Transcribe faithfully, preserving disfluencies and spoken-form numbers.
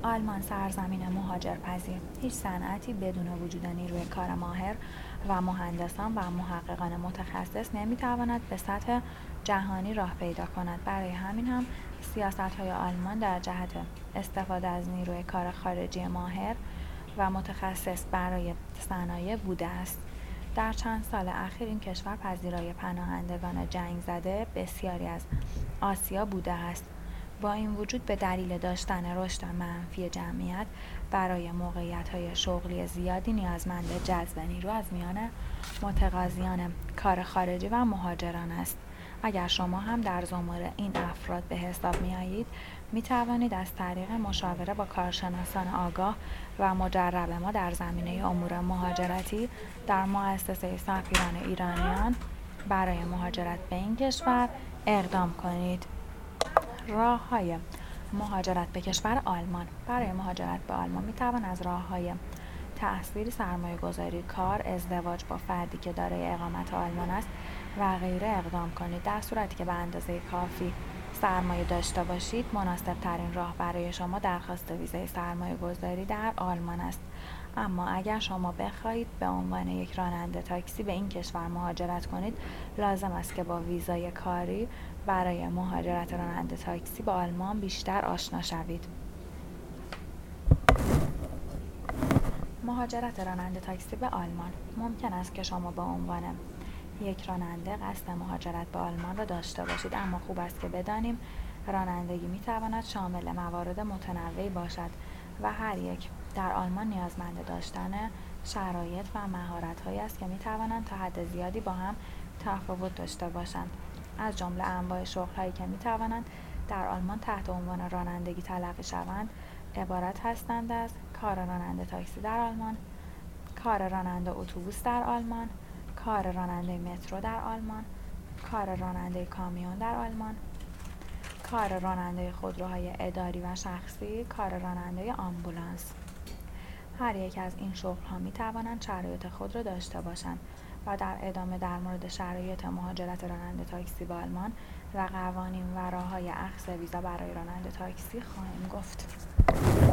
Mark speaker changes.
Speaker 1: آلمان سرزمین مهاجرپذیر. هیچ صنعتی بدون وجود نیروی کار ماهر و مهندسان و محققان متخصص نمیتواند به سطح جهانی راه پیدا کند. برای همین هم سیاست‌های آلمان در جهت استفاده از نیروی کار خارجی ماهر و متخصص برای صنایع بوده است. در چند سال اخیر این کشور پذیرای پناهندگان جنگ زده بسیاری از آسیا بوده است. با این وجود به دلیل داشتن رشد منفی جمعیت برای موقعیت‌های شغلی زیادی نیازمند جذب نیرو از میان متقاضیان کار خارجی و مهاجران است. اگر شما هم در زمره این افراد به حساب می‌آیید، می‌توانید از طریق مشاوره با کارشناسان آگاه و مجرب ما در زمینه امور مهاجرتی در مؤسسه سفیران ایرانیان برای مهاجرت به این کشور اقدام کنید. راه‌های مهاجرت به کشور آلمان. برای مهاجرت به آلمان می‌توان از راه‌های تحصیل، سرمایه‌گذاری، کار، ازدواج با فردی که دارای اقامت آلمان است و غیره اقدام کنید. در صورتی که به اندازه کافی سرمایه داشته باشید، مناسب‌ترین راه برای شما درخواست ویزای سرمایه‌گذاری در آلمان است. اما اگر شما بخواهید به عنوان یک راننده تاکسی به این کشور مهاجرت کنید، لازم است که با ویزای کاری برای مهاجرت راننده تاکسی به آلمان بیشتر آشنا شوید. مهاجرت راننده تاکسی به آلمان. ممکن است که شما به عنوان یک راننده قصد مهاجرت به آلمان را داشته باشید، اما خوب است که بدانیم رانندگی می‌تواند شامل موارد متنوعی باشد و هر یک در آلمان نیازمند داشتن شرایط و مهارت‌هایی است که می‌توانند تا حد زیادی با هم تفاوت داشته باشند. از جمله انواع شغل‌هایی که می‌توانند در آلمان تحت عنوان رانندگی تلقی شوند عبارت هستند از کار راننده تاکسی در آلمان، کار راننده اتوبوس در آلمان، کار راننده مترو در آلمان، کار راننده کامیون در آلمان، کار راننده خودروهای اداری و شخصی، کار راننده آمبولانس. هر یک از این شغل‌ها می‌توانند شرایط خود را داشته باشند و در ادامه در مورد شرایط مهاجرت راننده تاکسی به آلمان و قوانین و راه‌های اخذ ویزا برای راننده تاکسی خواهیم گفت.